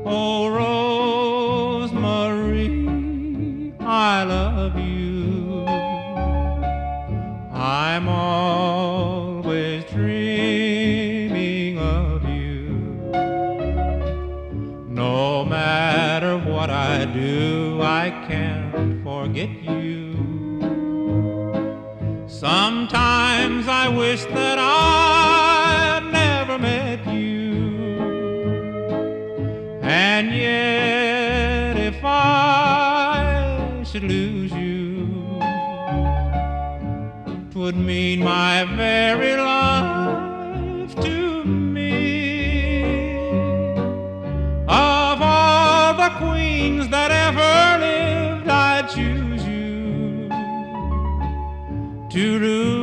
Oh, Rosemary, I love you. I'm always dreaming of you. No matter what I do, I can't forget you. Sometimes I wish that I'd never met you. And yet if I should lose you, 'twould mean my very life to me. Of all the queens that ever lived, I'd choose you to rule